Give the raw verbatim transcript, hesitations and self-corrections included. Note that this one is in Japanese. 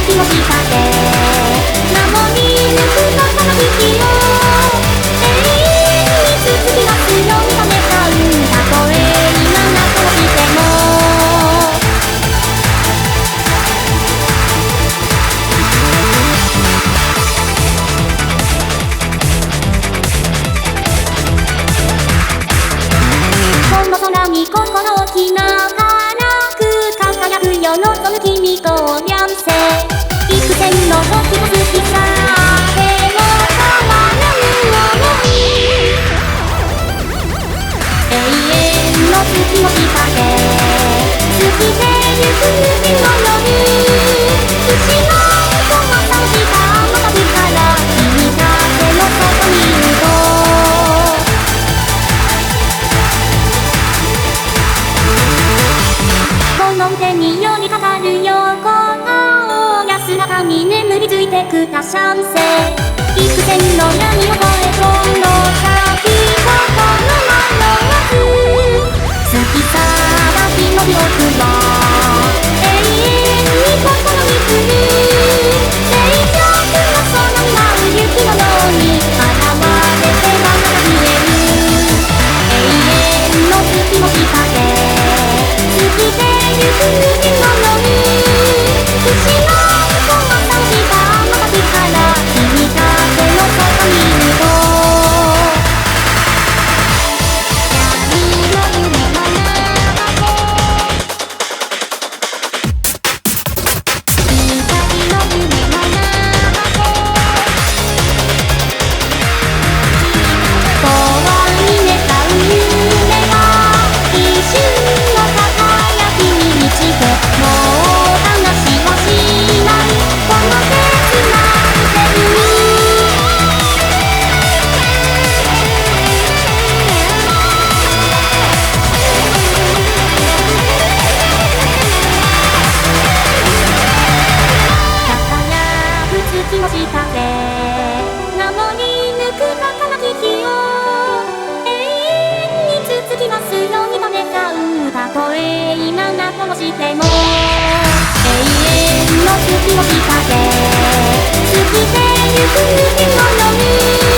月の下で守り抜くのその息を永遠に続きますように止めたんだたとえ今なくしてもこの空に心置きながらく輝くよ望む君と両性幾千の時も好きさでも変わらぬ想い永遠の月の下で過ぎてゆく日の夜星のこのさんじかんの旅から君だけの外にいるとこの手によりかかるよこの安らかに眠りついてく他三世幾千の闇を越えこの先はこの迷わず過ぎ去ら日の記憶は永遠に心に来る静寂のその舞う雪のように現れてはまた消える永遠の月の下で過ぎてゆく日の夜星のこのさんじかんの旅から君だけの外にいると闇の夢の中で光の夢の中で永遠に願う夢が一瞬の輝きに満ちてもう話はしないこの手つないでる輝く月の下で守り抜く儚き日を永遠に続きますように止めたたとえ今なくしても永遠の月の下で過ぎてゆく日の夜